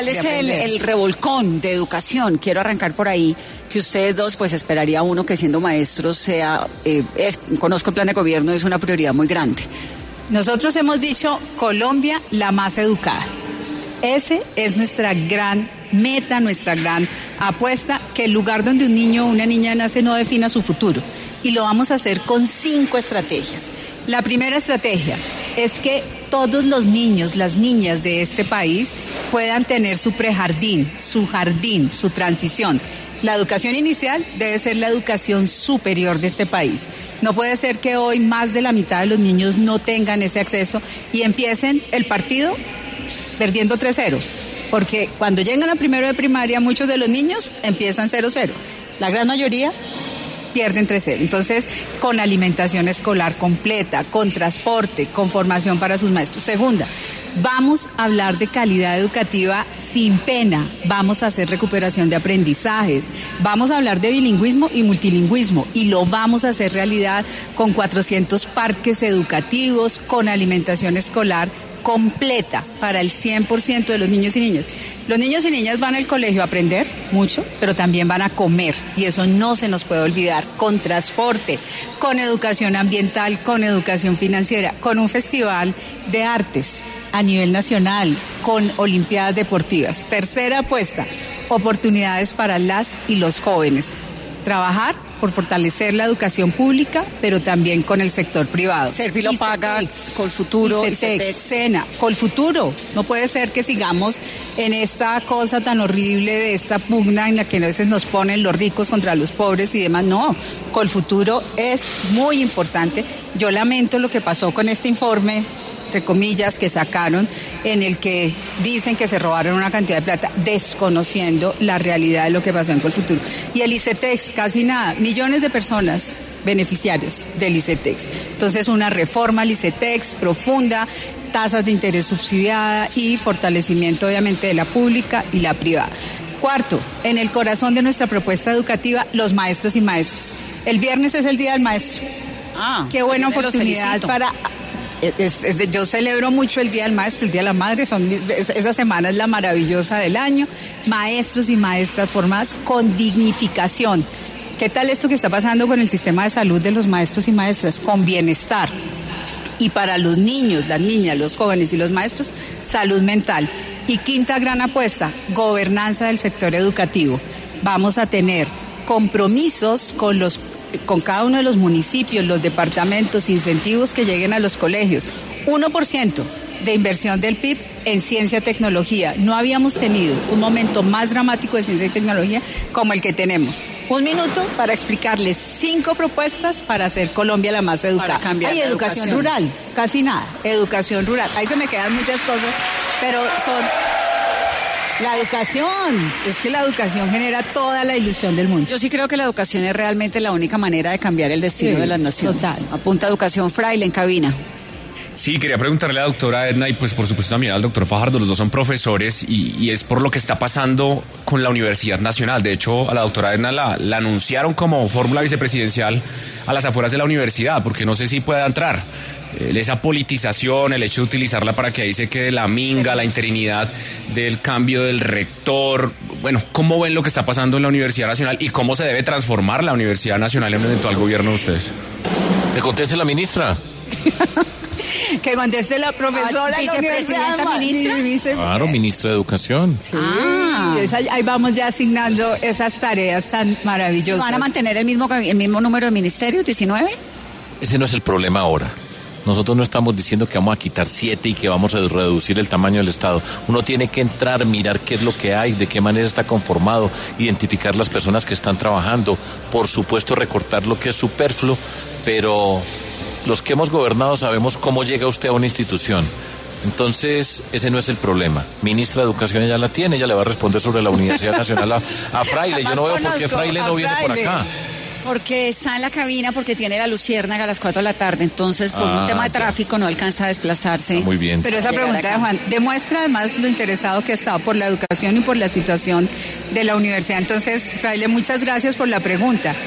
¿Cuál es el revolcón de educación? Quiero arrancar por ahí, que ustedes dos, pues esperaría uno que siendo maestros sea, conozco el plan de gobierno, es una prioridad muy grande. Nosotros hemos dicho Colombia la más educada. Ese es nuestra gran meta, nuestra gran apuesta, que el lugar donde un niño o una niña nace no defina su futuro. Y lo vamos a hacer con 5 estrategias. La primera estrategia es que todos los niños, las niñas de este país puedan tener su prejardín, su jardín, su transición. La educación inicial debe ser la educación superior de este país. No puede ser que hoy más de la mitad de los niños no tengan ese acceso y empiecen el partido perdiendo 3-0. Porque cuando llegan a primero de primaria, muchos de los niños empiezan 0-0. La gran mayoría pierden 3-0. Entonces, con alimentación escolar completa, con transporte, con formación para sus maestros. Segunda, vamos a hablar de calidad educativa sin pena. Vamos a hacer recuperación de aprendizajes. Vamos a hablar de bilingüismo y multilingüismo. Y lo vamos a hacer realidad con 400 parques educativos, con alimentación escolar completa para el 100% de los niños y niñas. Los niños y niñas van al colegio a aprender mucho, pero también van a comer, y eso no se nos puede olvidar, con transporte, con educación ambiental, con educación financiera, con un festival de artes a nivel nacional, con olimpiadas deportivas. Tercera apuesta, oportunidades para las y los jóvenes. Trabajar por fortalecer la educación pública, pero también con el sector privado. Servilo paga, Colfuturo, ICETEX, SENA, Colfuturo. No puede ser que sigamos en esta cosa tan horrible de esta pugna en la que a veces nos ponen los ricos contra los pobres y demás. No, Colfuturo es muy importante. Yo lamento lo que pasó con este informe, entre comillas, que sacaron, en el que dicen que se robaron una cantidad de plata, desconociendo la realidad de lo que pasó en Colfuturo. Y el ICETEX, casi nada, millones de personas beneficiarias del ICETEX. Entonces, una reforma al ICETEX profunda, tasas de interés subsidiada y fortalecimiento, obviamente, de la pública y la privada. Cuarto, en el corazón de nuestra propuesta educativa, los maestros y maestras. El viernes es el Día del Maestro. Qué buena oportunidad para... Yo celebro mucho el Día del Maestro, el Día de la Madre, esa semana es la maravillosa del año. Maestros y maestras formadas con dignificación. ¿Qué tal esto que está pasando con el sistema de salud de los maestros y maestras? Con bienestar. Y para los niños, las niñas, los jóvenes y los maestros, salud mental. Y quinta gran apuesta, gobernanza del sector educativo. Vamos a tener compromisos con cada uno de los municipios, los departamentos, incentivos que lleguen a los colegios. 1% de inversión del PIB en ciencia y tecnología. No habíamos tenido un momento más dramático de ciencia y tecnología como el que tenemos. 1 minuto para explicarles 5 propuestas para hacer Colombia la más educada. Hay educación rural, casi nada. Educación rural. Ahí se me quedan muchas cosas, pero son... La educación, es que la educación genera toda la ilusión del mundo. Yo sí creo que la educación es realmente la única manera de cambiar el destino de las naciones. Total. Apunta Educación, Fraile, en cabina. Sí, quería preguntarle a la doctora Edna y pues por supuesto también al doctor Fajardo, los dos son profesores y es por lo que está pasando con la Universidad Nacional. De hecho, a la doctora Edna la anunciaron como fórmula vicepresidencial a las afueras de la universidad, porque no sé si pueda entrar. Esa politización, el hecho de utilizarla para que ahí se quede la minga, la interinidad del cambio del rector. Bueno, ¿cómo ven lo que está pasando en la Universidad Nacional y cómo se debe transformar la Universidad Nacional en el eventual gobierno de ustedes? Que conteste la ministra. Que conteste la profesora, vicepresidenta, ministra. Claro, ministra de Educación. Sí, ahí vamos ya asignando esas tareas tan maravillosas. ¿Van a mantener el mismo número de ministerios, 19? Ese no es el problema ahora. Nosotros no estamos diciendo que vamos a quitar 7 y que vamos a reducir el tamaño del Estado. Uno tiene que entrar, mirar qué es lo que hay, de qué manera está conformado, identificar las personas que están trabajando, por supuesto recortar lo que es superfluo, pero los que hemos gobernado sabemos cómo llega usted a una institución. Entonces, ese no es el problema. Ministra de Educación ella la tiene, ella le va a responder sobre la Universidad Nacional a Fraile. Yo no veo por qué Fraile no viene por acá. Porque está en la cabina, porque tiene la luciérnaga a las 4 de la tarde, entonces por un tema de tráfico no alcanza a desplazarse. Muy bien. Pero esa pregunta de Juan demuestra además lo interesado que ha estado por la educación y por la situación de la universidad. Entonces, Fraile, muchas gracias por la pregunta.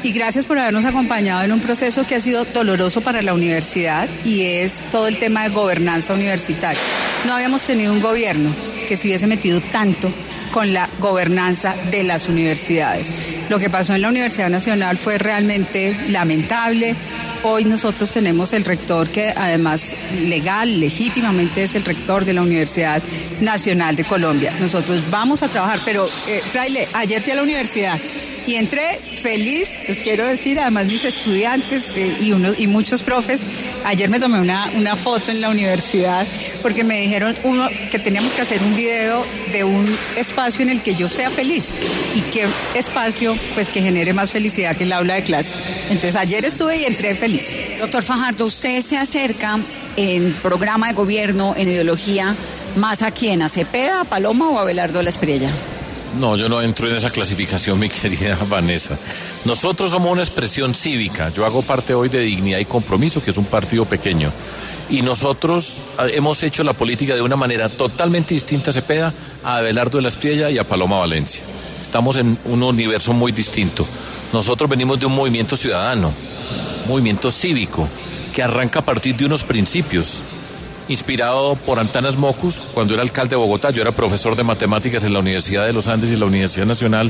y gracias por habernos acompañado en un proceso que ha sido doloroso para la universidad y es todo el tema de gobernanza universitaria. No habíamos tenido un gobierno que se hubiese metido tanto con la gobernanza de las universidades. Lo que pasó en la Universidad Nacional fue realmente lamentable. Hoy nosotros tenemos el rector que además legítimamente es el rector de la Universidad Nacional de Colombia. Nosotros vamos a trabajar, pero Fraile, ayer fui a la universidad y entré feliz, les quiero decir, además mis estudiantes y muchos profes, ayer me tomé una foto en la universidad porque me dijeron que teníamos que hacer un video de un espacio en el que yo sea feliz y qué espacio pues que genere más felicidad que el aula de clase. Entonces ayer estuve y entré feliz. Doctor Fajardo, usted se acerca en programa de gobierno, en ideología, ¿más a quién? ¿A Cepeda, a Paloma o a Abelardo de la Espriella? No, yo no entro en esa clasificación, mi querida Vanessa. Nosotros somos una expresión cívica. Yo hago parte hoy de Dignidad y Compromiso, que es un partido pequeño. Y nosotros hemos hecho la política de una manera totalmente distinta a Cepeda, a Abelardo de la Espriella y a Paloma Valencia. Estamos en un universo muy distinto. Nosotros venimos de un movimiento ciudadano, movimiento cívico, que arranca a partir de unos principios. Inspirado por Antanas Mockus, cuando era alcalde de Bogotá, yo era profesor de matemáticas en la Universidad de los Andes y la Universidad Nacional,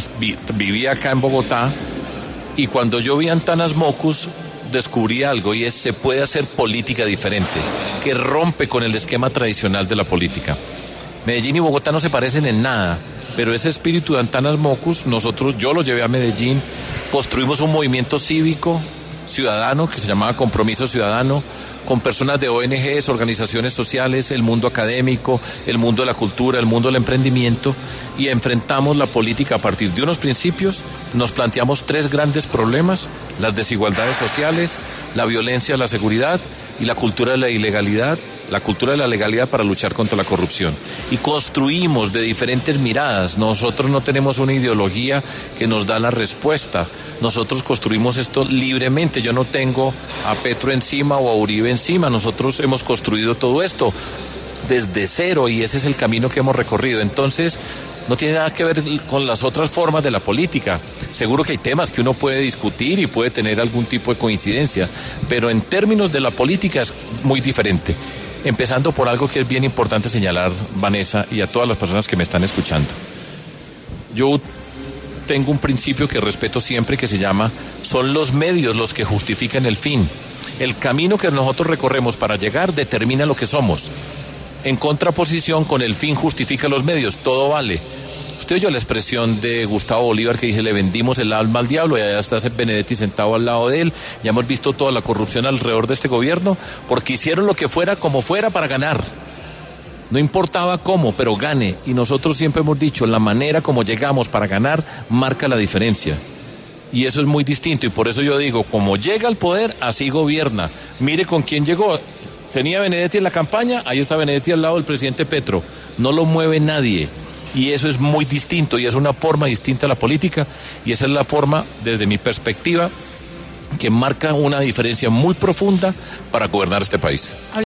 vivía acá en Bogotá, y cuando yo vi a Antanas Mockus, descubrí algo, y es se puede hacer política diferente, que rompe con el esquema tradicional de la política. Medellín y Bogotá no se parecen en nada, pero ese espíritu de Antanas Mockus, yo lo llevé a Medellín, construimos un movimiento cívico, ciudadano, que se llamaba Compromiso Ciudadano, con personas de ONGs, organizaciones sociales, el mundo académico, el mundo de la cultura, el mundo del emprendimiento, y enfrentamos la política a partir de unos principios. Nos planteamos 3 grandes problemas: las desigualdades sociales, la violencia, la seguridad y la cultura de la ilegalidad, la cultura de la legalidad para luchar contra la corrupción. Y construimos de diferentes miradas. Nosotros no tenemos una ideología que nos da la respuesta. Nosotros construimos esto libremente. Yo no tengo a Petro encima o a Uribe encima. Nosotros hemos construido todo esto desde cero y ese es el camino que hemos recorrido. Entonces, no tiene nada que ver con las otras formas de la política. Seguro que hay temas que uno puede discutir y puede tener algún tipo de coincidencia, pero en términos de la política es muy diferente. Empezando por algo que es bien importante señalar, Vanessa, y a todas las personas que me están escuchando. Yo tengo un principio que respeto siempre, que se llama: son los medios los que justifican el fin. El camino que nosotros recorremos para llegar determina lo que somos. En contraposición con el fin justifica los medios, todo vale. Usted oyó la expresión de Gustavo Bolívar que dice: le vendimos el alma al diablo, y allá está Benedetti sentado al lado de él. Ya hemos visto toda la corrupción alrededor de este gobierno, porque hicieron lo que fuera, como fuera, para ganar. No importaba cómo, pero gane. Y nosotros siempre hemos dicho, la manera como llegamos para ganar marca la diferencia. Y eso es muy distinto, y por eso yo digo, como llega al poder, así gobierna. Mire con quién llegó. Tenía Benedetti en la campaña, ahí está Benedetti al lado del presidente Petro. No lo mueve nadie. Y eso es muy distinto y es una forma distinta a la política, y esa es la forma, desde mi perspectiva, que marca una diferencia muy profunda para gobernar este país.